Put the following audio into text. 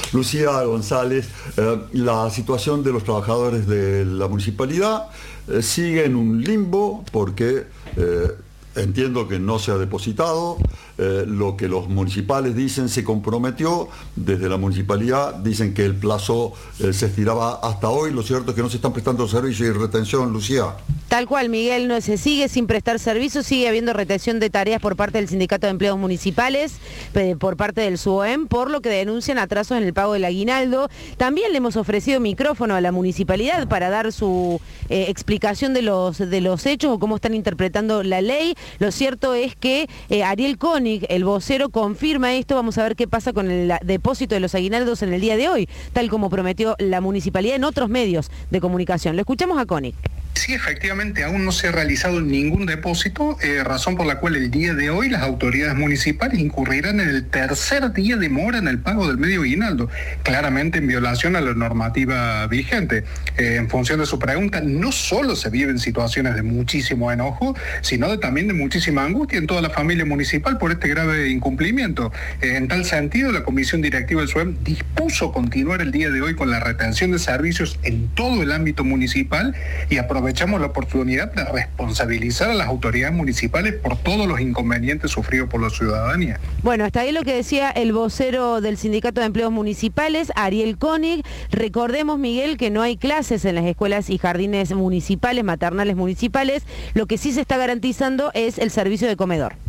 Lucía González, la situación de los trabajadores de la municipalidad sigue en un limbo porque entiendo que no se ha depositado. Lo que los municipales dicen se comprometió, desde la municipalidad dicen que el plazo se estiraba hasta hoy. Lo cierto es que no se están prestando servicio y retención, Lucía. Tal cual, Miguel, no se sigue sin prestar servicio, sigue habiendo retención de tareas por parte del Sindicato de Empleados Municipales, por parte del SUOEM, por lo que denuncian atrasos en el pago del aguinaldo. También le hemos ofrecido micrófono a la municipalidad para dar su explicación de los hechos o cómo están interpretando la ley. Lo cierto es que Ariel Koenig, el vocero, confirma esto. Vamos a ver qué pasa con el depósito de los aguinaldos en el día de hoy, tal como prometió la municipalidad en otros medios de comunicación. Lo escuchamos a Koenig. Sí, efectivamente, aún no se ha realizado ningún depósito, razón por la cual el día de hoy las autoridades municipales incurrirán en el tercer día de mora en el pago del medio aguinaldo, claramente en violación a la normativa vigente. En función de su pregunta, no solo se viven situaciones de muchísimo enojo, sino también de muchísima angustia en toda la familia municipal por este grave incumplimiento. En tal sentido, la Comisión Directiva del SUEM dispuso continuar el día de hoy con la retención de servicios en todo el ámbito municipal y aprovechamos la oportunidad de responsabilizar a las autoridades municipales por todos los inconvenientes sufridos por la ciudadanía. Bueno, hasta ahí lo que decía el vocero del Sindicato de Empleados Municipales, Ariel Koenig. Recordemos, Miguel, que no hay clases en las escuelas y jardines municipales, maternales municipales. Lo que sí se está garantizando es el servicio de comedor.